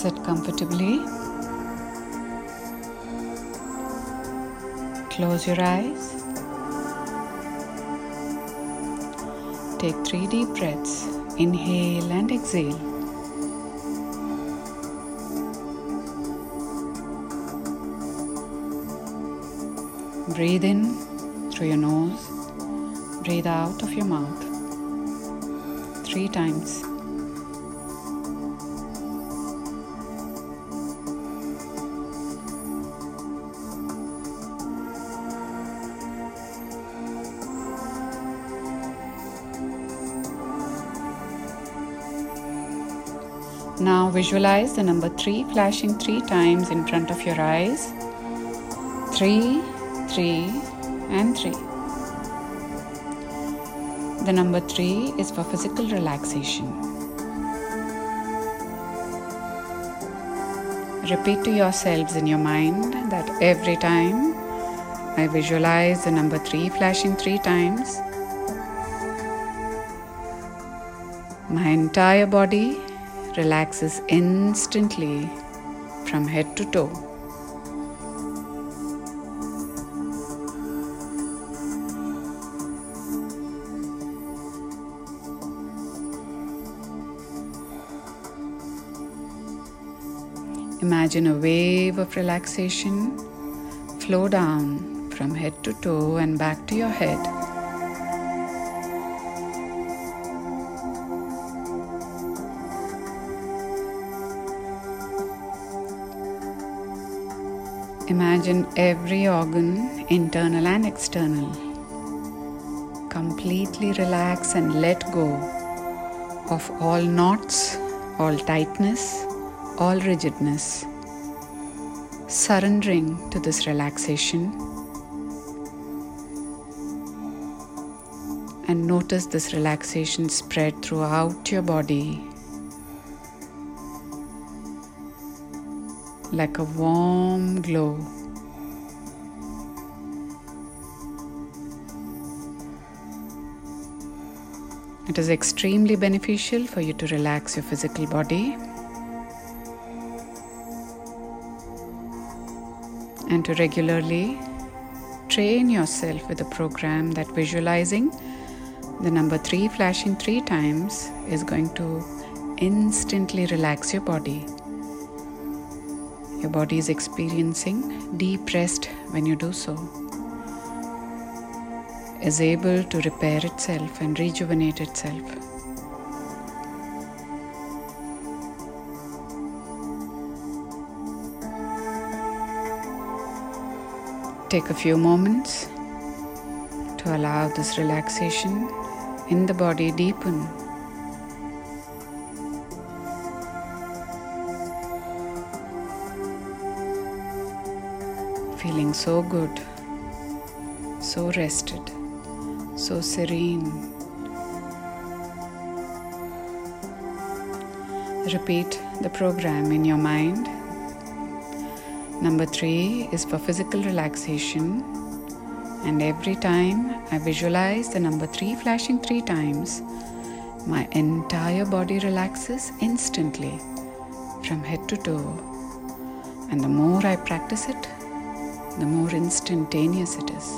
Sit comfortably. Close your eyes. Take 3 deep breaths. Inhale and exhale. Breathe in through your nose. Breathe out of your mouth. 3 times. Now visualize the number 3 flashing 3 times in front of your eyes. 3, 3 and 3. The number 3 is for physical relaxation. Repeat to yourselves in your mind that every time I visualize the number 3 flashing 3 times, my entire body relaxes instantly from head to toe. Imagine a wave of relaxation flow down from head to toe and back to your head. Imagine every organ, internal and external, completely relax and let go of all knots, all tightness, all rigidness. Surrendering to this relaxation, and notice this relaxation spread throughout your body like a warm glow. It is extremely beneficial for you to relax your physical body and to regularly train yourself with a program that visualizing the number 3 flashing 3 times is going to instantly relax your body. Your body is experiencing deep rest when you do so, is able to repair itself and rejuvenate itself. Take a few moments to allow this relaxation in the body deepen. Feeling so good, so rested, so serene. Repeat the program in your mind. Number 3 is for physical relaxation, and every time I visualize the number 3 flashing 3 times, my entire body relaxes instantly from head to toe. And the more I practice it, the more instantaneous it is.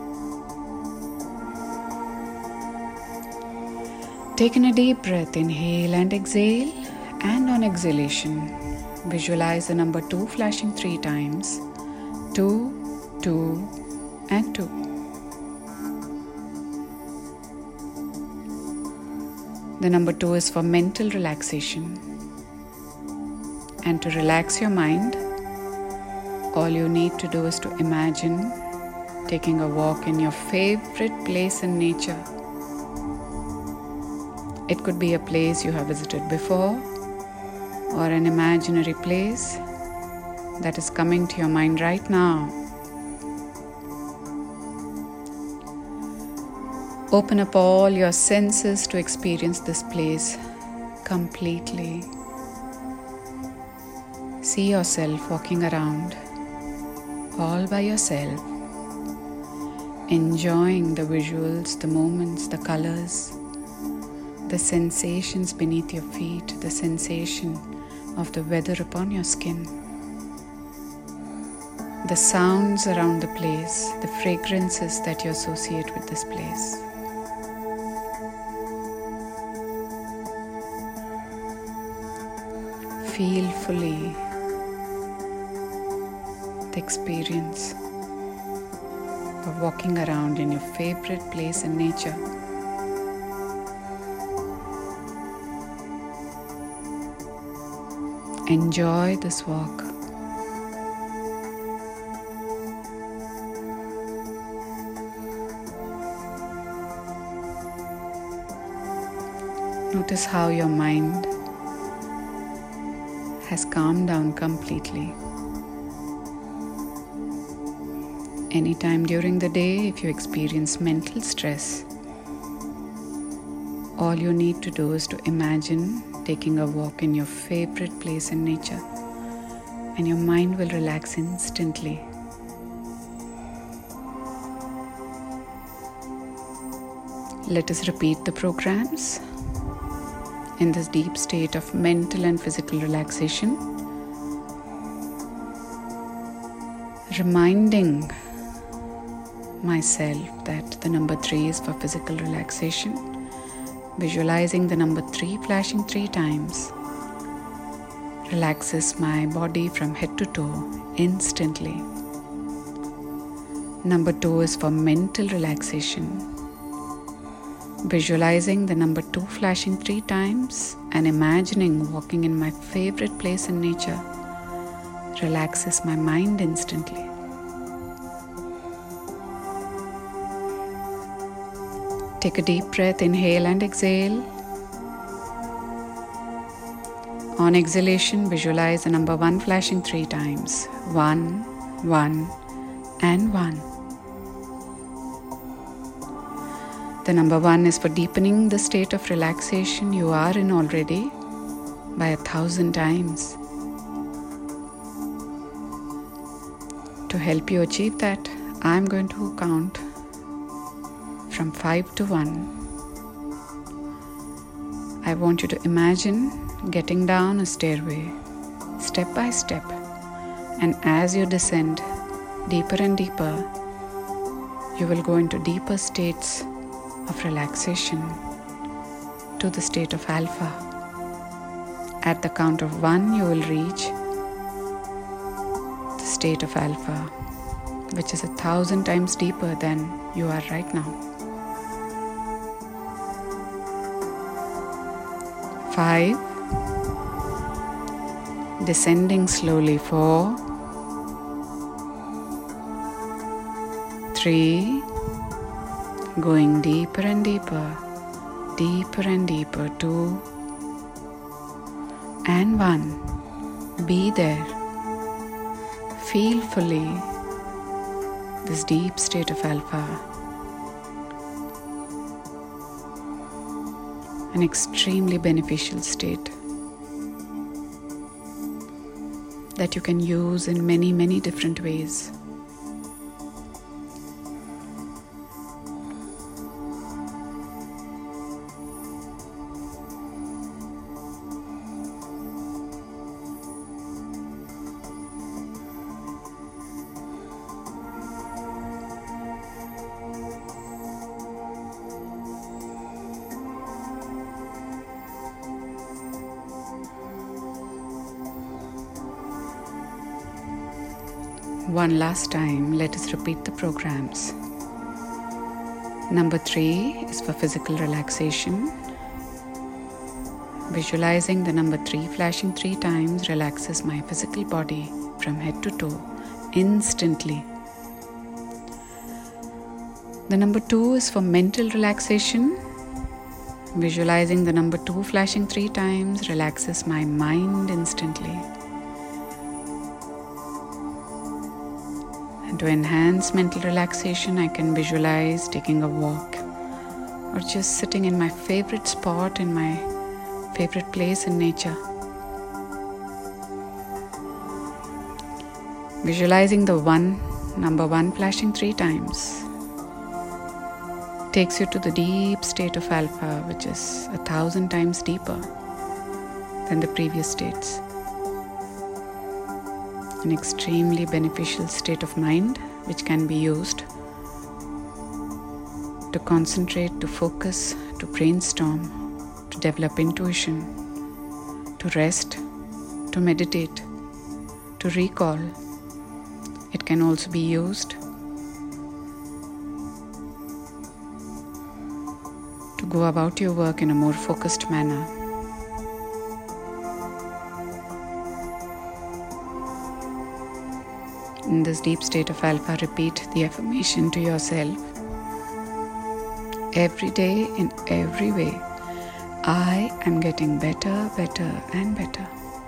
Take in a deep breath, inhale and exhale, and on exhalation, visualize the number 2 flashing 3 times. 2, 2 and 2. The number 2 is for mental relaxation. And to relax your mind, all you need to do is to imagine taking a walk in your favorite place in nature. It could be a place you have visited before, or an imaginary place that is coming to your mind right now. Open up all your senses to experience this place completely. See yourself walking around all by yourself, enjoying the visuals, the moments, the colors, the sensations beneath your feet, the sensation of the weather upon your skin, the sounds around the place, the fragrances that you associate with this place. Feel fully the experience of walking around in your favorite place in nature. Enjoy this walk. Notice how your mind has calmed down completely. Anytime during the day, if you experience mental stress, all you need to do is to imagine taking a walk in your favorite place in nature, and your mind will relax instantly. Let us repeat the programs in this deep state of mental and physical relaxation, reminding myself that the number 3 is for physical relaxation, visualizing the number 3 flashing 3 times relaxes my body from head to toe instantly. Number 2 is for mental relaxation, visualizing the number 2 flashing 3 times and imagining walking in my favorite place in nature relaxes my mind instantly. Take a deep breath, inhale and exhale. On exhalation, visualize the number 1 flashing 3 times. 1, 1 and 1. The number 1 is for deepening the state of relaxation you are in already by 1,000 times. To help you achieve that, I am going to count from 5 to 1. I want you to imagine getting down a stairway, step by step, and as you descend deeper and deeper, you will go into deeper states of relaxation to the state of alpha. At the count of 1, you will reach the state of alpha, which is 1,000 times deeper than you are right now. 5, descending slowly. 4, 3, going deeper and deeper, deeper and deeper. 2 and 1. Be there. Feel fully this deep state of alpha. An extremely beneficial state that you can use in many, many different ways. One last time, let us repeat the programs. Number 3 is for physical relaxation. Visualizing the number 3 flashing 3 times relaxes my physical body from head to toe instantly. The number 2 is for mental relaxation. Visualizing the number 2 flashing 3 times relaxes my mind instantly. And to enhance mental relaxation, I can visualize taking a walk or just sitting in my favorite spot in my favorite place in nature. Visualizing the number 1 flashing 3 times takes you to the deep state of alpha, which is 1,000 times deeper than the previous states. an extremely beneficial state of mind which can be used to concentrate, to focus, to brainstorm, to develop intuition, to rest, to meditate, to recall. It can also be used to go about your work in a more focused manner. In this deep state of alpha, repeat the affirmation to yourself. Every day, in every way, I am getting better, better, and better.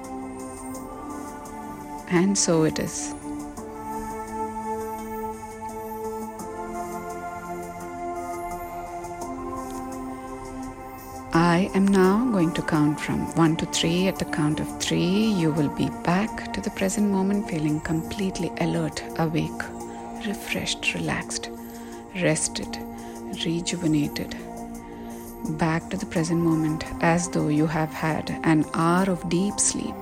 And so it is. I am now going to count from 1 to 3. At the count of 3, you will be back to the present moment, feeling completely alert, awake, refreshed, relaxed, rested, rejuvenated. Back to the present moment as though you have had an hour of deep sleep.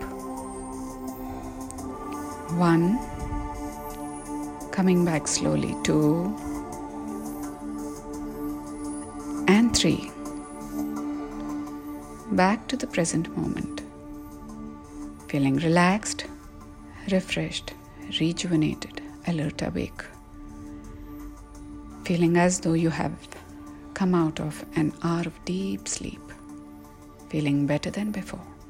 1. Coming back slowly. 2. And 3. Back to the present moment, feeling relaxed, refreshed, rejuvenated, alert, awake, feeling as though you have come out of an hour of deep sleep, feeling better than before.